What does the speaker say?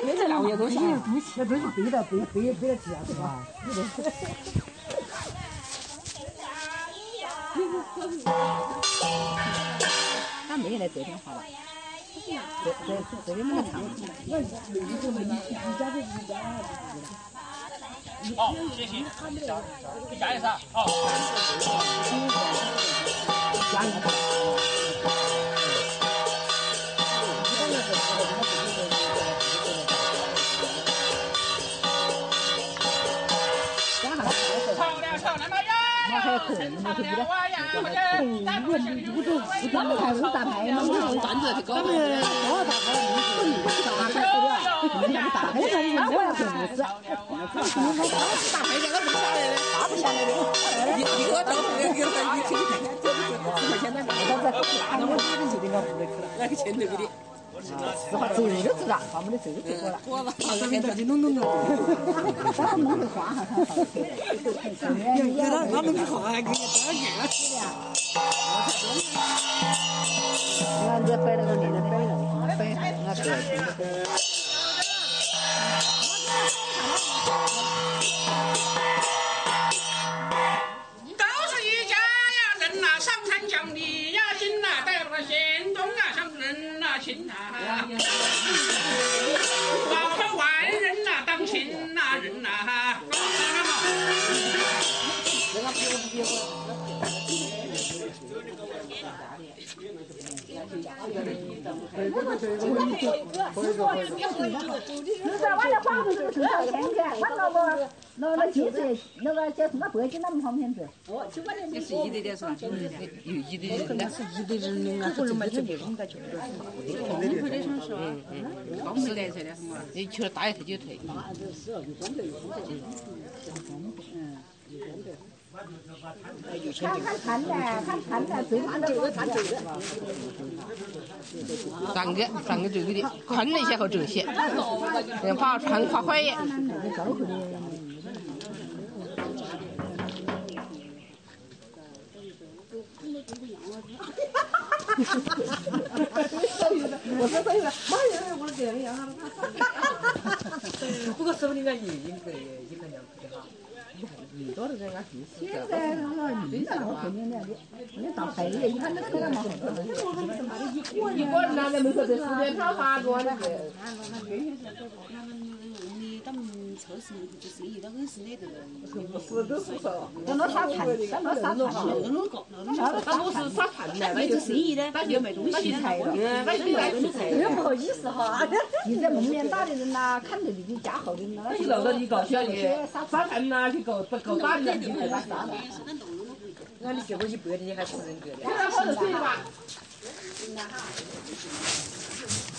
背着老爷多少？ 那都是背到吃啊，是吧？ 他没来这边滑吧？这边没得唱。 好，谢谢。你加一下，好。 加一个。 漂亮嘛呀！ 那还可能那是不的，咱们还是大牌嘛， 段子去搞。 咱们多大牌名字？大牌不了，人家大牌才是我要做故事。 大牌这个不下来的， 大不下来的。 一个照片给他一千块钱的， 那我哪里就得我屋里去了？ 那个钱都给你。 实话，这个就知道，把我们的这个就过了。 过了， 现在就弄。咱们弄的花哈，给他他们的花还给你多少个？俺这摆那个那个摆那个摆那个。 都是一家呀，人呐，上山讲理呀，心呐，带了个县东啊，上人呐，亲呐，老头万人呐，当亲呐，人呐， 那几岁？那个叫什么北京那么旁边子？ 也是一点是吧？有一点人，那是一点人啊，不能买这个，应该就不是。回来上说，刚没来这的什么？你去了打一退就退。 看的，最怕这个看这个。 上个这个的，看了一下后这些，怕穿怕坏耶。 我说这个，妈呀，我这样啊！不过手里面有一个2个的哈。 你多的这个现在那个女的我肯定的，你到黑夜一看那个嘛， 一个人拿在门口在4边跑8个的。 他们超市就是生意，那个是那个都是说， 那沙滩，那沙滩， 他不是沙滩的， 卖做生意的，他就卖东西菜了，又不好意思哈。你在蒙面打的人呐，看着你家后的那你弄到你搞小的，沙滩呐，去够打人，你才打啥的。 那你结果100的，你还不人格的。 你还跑得水吧？